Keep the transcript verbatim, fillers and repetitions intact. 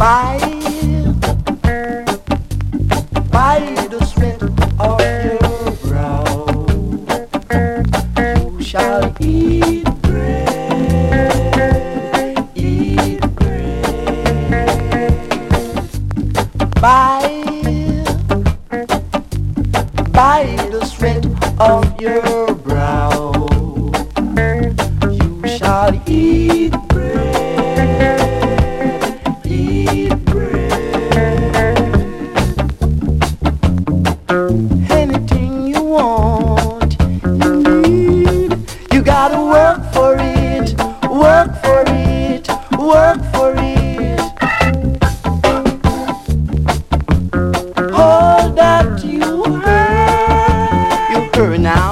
by, by the sweat of your brow, you shall eat bread, eat bread. By, by the sweat of your brow, you shall eat bread, eat bread. Anything you want, you need, you gotta work for it, work for it, work for it. All that you heard, you heard now.